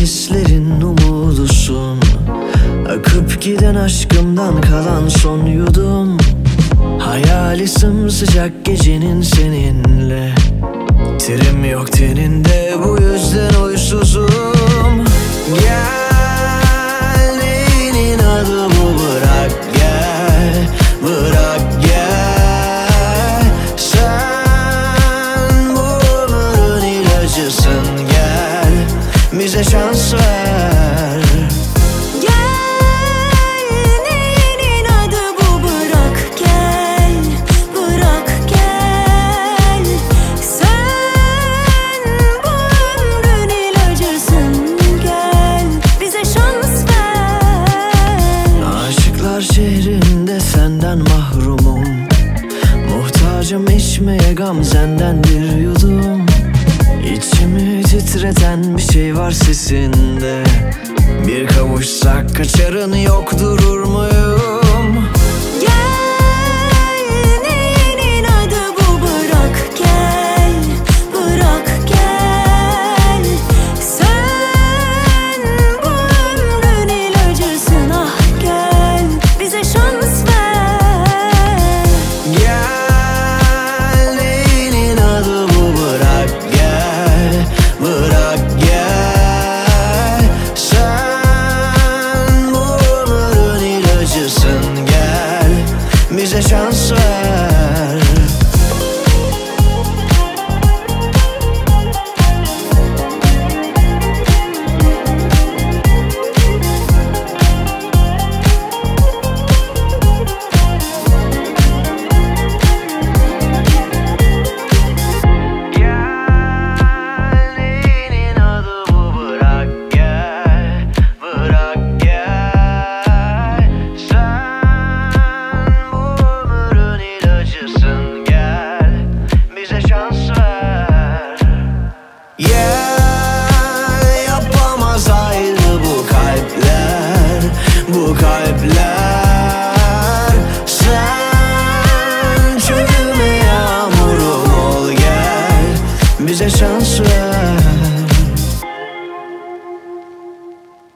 hislerin umudusun. Akıp giden aşkımdan kalan son yudum. Hayali sımsıcak gecenin seninle. Terim yok teninde, bu yüzden uysuzum. Gel, neyin adı bu, bırak gel, bırak gel. Sen bu ömrün ilacısın, gel bize şans ver. Şehrinde senden mahrumum. Muhtacım içmeye gamzenden bir yudum. İçimi titreten bir şey var sesinde. Bir kavuşsak kaçarın yok, durur muyum? Bize şans ver. Yapamaz ayrı bu kalpler, bu kalpler. Sen çölüme yağmurum ol, gel bize şans ver.